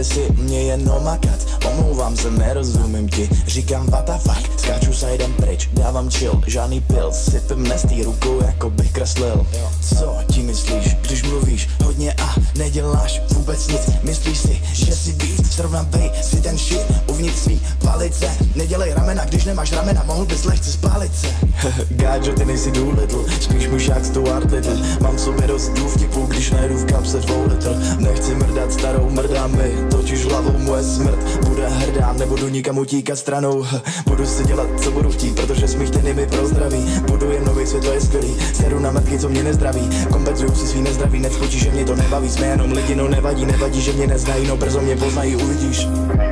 si mě jenom makat. Omlouvám se, nerozumím ti, říkám what the fuck. Skáču sajdem pryč, dávám chill, žádný pil. Sypem nestý rukou, jako bych kreslil. Co ti myslíš, když mluvíš hodně a neděláš vůbec nic? Myslíš si, že si víc, zrovna bej si ten shit uvnitř svý palice. Nedělej ramena, když nemáš ramena, mohl bys lehce spálit se. Gáčo, ty nejsi Doolittle, spíš mužák Stuart Little. Mám v sobě dost vtipů, když najdu v kapse 2 litr. Nechci mrdat starou, mrdám mi, totiž hlavou moje smrt bude hrdá, nebudu nikam utíkat stranou. Budu si dělat, co budu chtít, protože smích ten je mi pro zdraví. Budu jen nový svět, to je skvělý, seru na mrtky, co mě nezdraví. Kompenzuju si svý nezdraví, necpočí, že mě to nebaví. Jsme jenom lidi, no nevadí, že mě neznají, no brzo mě poznají, uvidíš.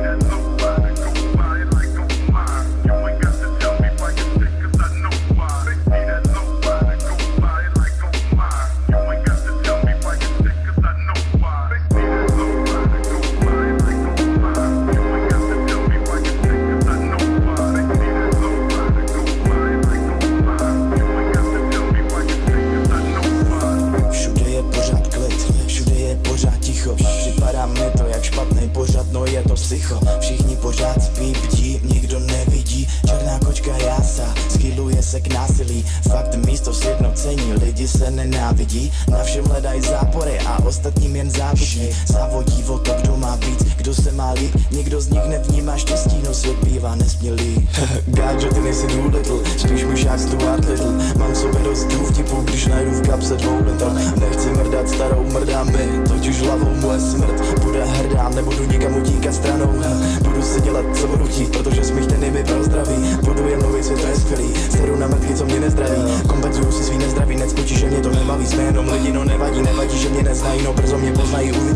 Psycho, všichni pořád spí, bdí, nikdo nevidí. Černá kočka jása, schyluje se k násilí. Fakt místo sjednocení, lidi se nenávidí. Na všem hledají zápory a ostatním jen závidí. Závodí o to, kdo má být, kdo se má líp. Nikdo z nich nevnímá štěstí, no svět bývá nesmělý. Gáčo, ty nejsi Doolittle, spíš mužák Stuart Little. Mám v sobě dost vtipů, když najdu v kapse 2 litr. Nechci mrdat starou, mrdám mi, totiž hlavou moje smrt bude hrdá, nebudu nikam utíkat stranou. Budu si dělat, co budu chtít, protože smích ten je mi pro zdraví. Budu jen nový svět, to je skvělý, seru na mrtky, co mě nezdraví. Kompenzuju si svý nezdraví, necpočí, že mě to nebaví. Jsme jenom lidi, no nevadí, že mě neznají, no brzo mě poznají.